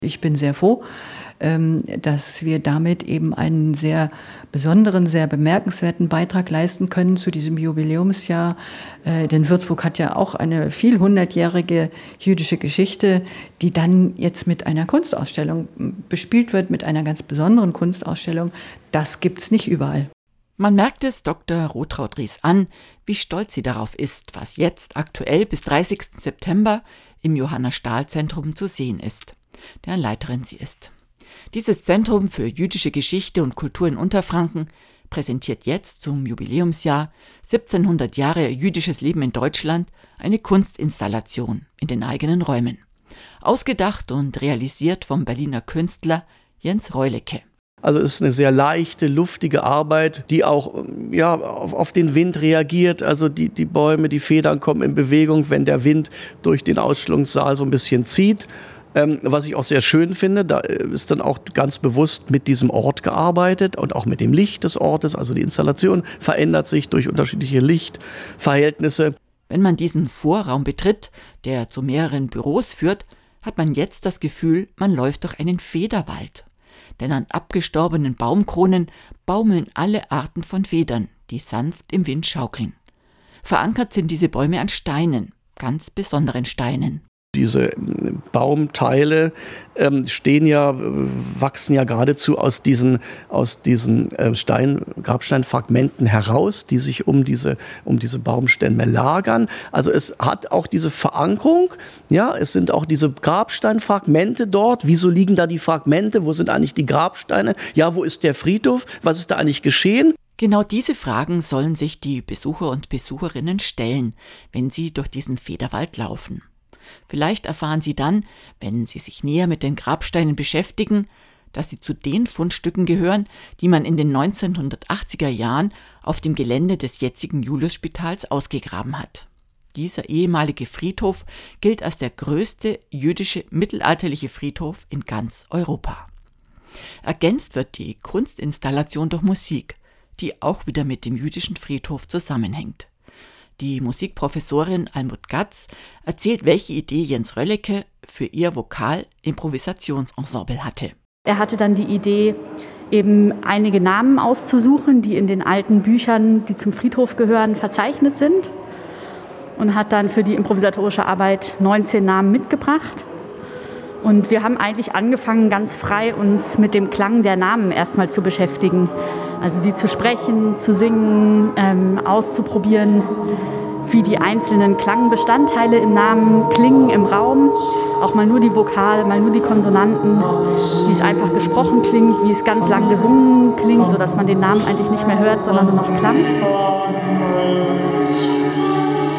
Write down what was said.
Ich bin sehr froh, dass wir damit eben einen sehr besonderen, sehr bemerkenswerten Beitrag leisten können zu diesem Jubiläumsjahr. Denn Würzburg hat ja auch eine vielhundertjährige jüdische Geschichte, die dann jetzt mit einer Kunstausstellung bespielt wird, mit einer ganz besonderen Kunstausstellung. Das gibt's nicht überall. Man merkt es Dr. Rotraud-Ries an, wie stolz sie darauf ist, was jetzt aktuell bis 30. September im Johanna-Stahl-Zentrum zu sehen ist, deren Leiterin sie ist. Dieses Zentrum für jüdische Geschichte und Kultur in Unterfranken präsentiert jetzt zum Jubiläumsjahr 1700 Jahre jüdisches Leben in Deutschland eine Kunstinstallation in den eigenen Räumen. Ausgedacht und realisiert vom Berliner Künstler Jens Reulecke. Also es ist eine sehr leichte, luftige Arbeit, die auch auf den Wind reagiert. Also die Bäume, die Federn kommen in Bewegung, wenn der Wind durch den Ausstellungssaal so ein bisschen zieht. Was ich auch sehr schön finde, da ist dann auch ganz bewusst mit diesem Ort gearbeitet und auch mit dem Licht des Ortes. Also die Installation verändert sich durch unterschiedliche Lichtverhältnisse. Wenn man diesen Vorraum betritt, der zu mehreren Büros führt, hat man jetzt das Gefühl, man läuft durch einen Federwald. Denn an abgestorbenen Baumkronen baumeln alle Arten von Federn, die sanft im Wind schaukeln. Verankert sind diese Bäume an Steinen, ganz besonderen Steinen. Diese Baumteile wachsen ja geradezu aus diesen Grabsteinfragmenten heraus, die sich um diese Baumstämme lagern. Also es hat auch diese Verankerung, ja, es sind auch diese Grabsteinfragmente dort. Wieso liegen da die Fragmente? Wo sind eigentlich die Grabsteine? Ja, wo ist der Friedhof? Was ist da eigentlich geschehen? Genau diese Fragen sollen sich die Besucher und Besucherinnen stellen, wenn sie durch diesen Federwald laufen. Vielleicht erfahren Sie dann, wenn Sie sich näher mit den Grabsteinen beschäftigen, dass sie zu den Fundstücken gehören, die man in den 1980er Jahren auf dem Gelände des jetzigen Juliusspitals ausgegraben hat. Dieser ehemalige Friedhof gilt als der größte jüdische mittelalterliche Friedhof in ganz Europa. Ergänzt wird die Kunstinstallation durch Musik, die auch wieder mit dem jüdischen Friedhof zusammenhängt. Die Musikprofessorin Almut Gatz erzählt, welche Idee Jens Reulecke für ihr Vokal-Improvisationsensemble hatte. Er hatte dann die Idee, eben einige Namen auszusuchen, die in den alten Büchern, die zum Friedhof gehören, verzeichnet sind. Und hat dann für die improvisatorische Arbeit 19 Namen mitgebracht. Und wir haben eigentlich angefangen, ganz frei uns mit dem Klang der Namen erstmal zu beschäftigen. Also die zu sprechen, zu singen, auszuprobieren, wie die einzelnen Klangbestandteile im Namen klingen im Raum. Auch mal nur die Vokale, mal nur die Konsonanten, wie es einfach gesprochen klingt, wie es ganz lang gesungen klingt, sodass man den Namen eigentlich nicht mehr hört, sondern nur noch Klang.